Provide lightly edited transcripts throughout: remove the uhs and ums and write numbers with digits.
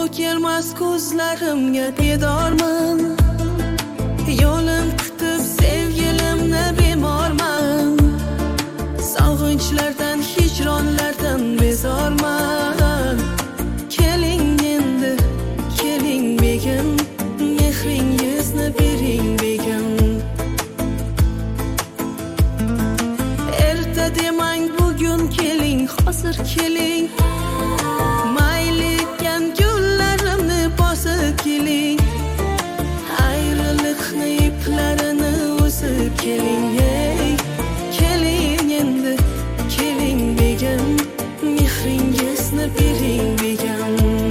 kelmas ko'zlarimga bedorman. Yo'lim kutib sevgilimni bemorman. Sog'inchlardan, hijronlardan bezorman. Keling endi, keling begim, mehringizni bering begim. Erta demang, bugun keling, hozir keling. Mayli etgan gullarimni bosib keling. Ayriliqni iplarini o'sib keling. Hey, keling endi, keling begim, mehringizni bering begim.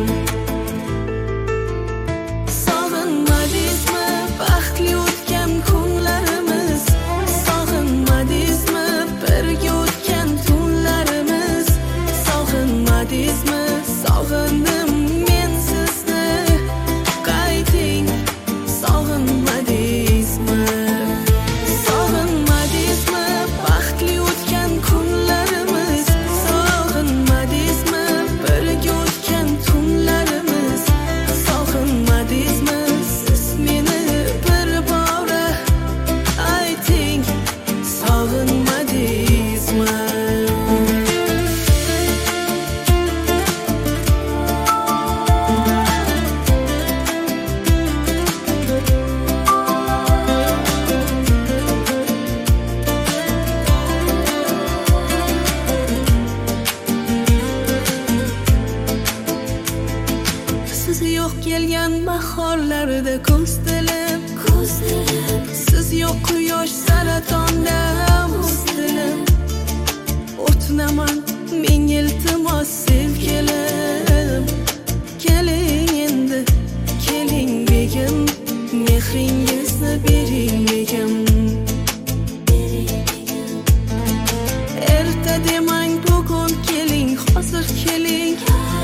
Sog'inmadingizmi baxtli o'tgan kunlarimiz? Sog'inmadingizmi birga o'tgan tunlarimiz? Sog'inmadingizmi? Sog'indim men sizni. Qayting, sog'inmadingizmi? Sog'inmadingizmi baxtli o'tgan kunlarimiz? Sog'inmadingizmi birga o'tgan tunlarimiz? Sog'inmadingizmi siz meni bir bora ayting, sog'inmadingizmi? Siz yo'q kelgan bahorlarda ko'z dilim, siz yo'q quyosh saratonda o'z dilim. O'tinaman ming iltimos sevgilim. Keling endi, keling begim, mehringizni bering begim. Erta demang, bugun keling, hozir keling.